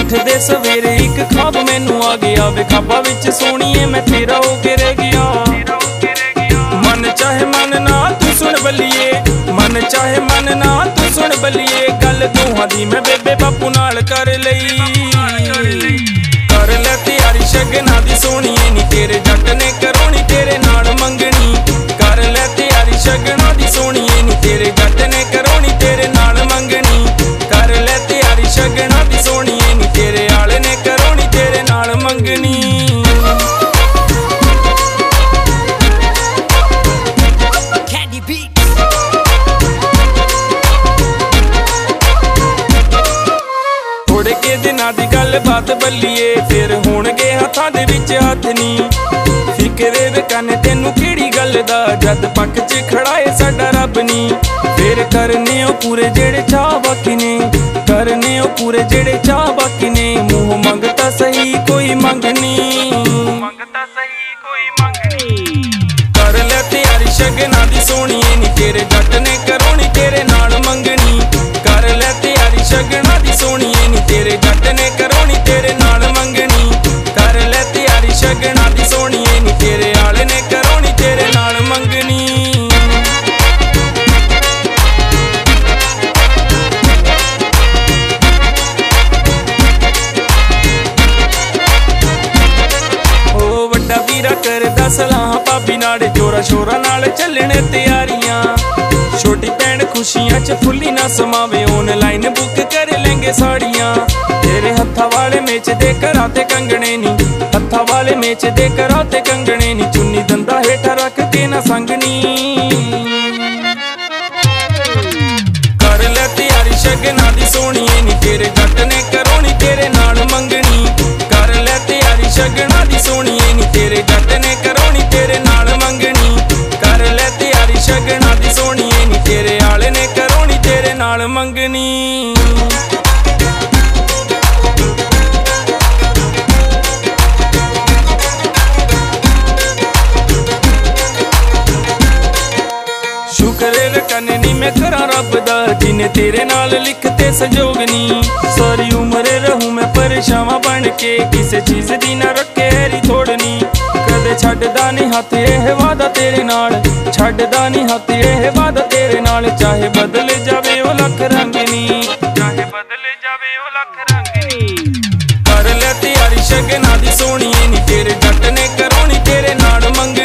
उठदे सवेरे एक ख्वाब मैनू आ गया वे ख्वाबा विच सोहणीए मैं तेरा हो के रह गया। मन चाहे मन ना तू सुन बल्लिए, मन चाहे मन ना तू सुन बल्लिए, गल दोहां दी मैं बेबे बापू नाल कर लई। कर लै तैयारी शगना दी सोहणीए नी तेरे जट ने करोनी तेरे नाल मंगनी। कर लै तैयारी शगना दी सोहणीए नी तेरे जट ने करोनी तेरे नाल मंगनी। कर लै तैयारी शगना दी सोहणीए नी तेरे आले ने करोनी तेरे नाल मंगनी। थोड़े के दिनां दी गल बात बल्लिए फिर होणगे हत्थां दे विच हत्थ नी। फिक्रे वे कन्ने तेनू किहड़ी गल दा जद पक्क च खड़ाए साडा रब नी। फिर करने ओ पूरे जेड़े चाह बाकी ने, करने ओ पूरे जेड़े चाह बाकी ने, मुंह मंगता सही कोई मंगनी, मंगता सही कोई मंगनी। कर लै तैयारी शगना दी सोहणीए नी तेरे जट ने करोनी तेरे नाल मंगनी। कर लै तैयारी शगना दी सोहणीए नी तेरे जट ने करोनी तेरे नाल मंगनी। कर लै तैयारी शगना दी सोहणीए नी तेरे आले ने करोनी तेरे नाल मंगनी। करदा सलाह भाभी नाल जोरा शोरा नाल चलने तैयारियां। छोटी भैन खुशियां च फुल्ली ना समावे ऑनलाइन बुक कर लेंगे साड़ियां। तेरे हत्था वाले मेच दे करा ते कंगने नी, हत्था वाले मेच दे करा ते कंगने नी, चुन्नी दंदा हेठा रख के ना संगनी। कर लै तैयारी शगना दी सोहणीए नी तेरे जट ने करोनी तेरे नाल मंगनी। कर लै तैयारी शगना दी सोहणीए नी तेरे जट ने करोनी तेरे नाल मंगनी। कर लै तैयारी शगना दी सोहणीए नी तेरे आले ने करोनी तेरे नाल मंगनी। शुक्र कन्ने नी मैं करा रब दा जिन्हें तेरे नाल लिखते संजोगनी। सारी उम्र रहूं मैं परेशान बन के किसे चीज दी ना रखे हैरी थोड़नी। कदे छड्डदा नहीं हथ एह वादा तेरे नाल, छड्डदा नहीं हथ एह वादा तेरे नाल, चाहे बदल जावे ओ लख रंगनी, चाहे बदल जावे ओ लख रंगनी। कर लै तैयारी शगना दी सोहणीए नी तेरे जट ने करोनी तेरे नाल मंग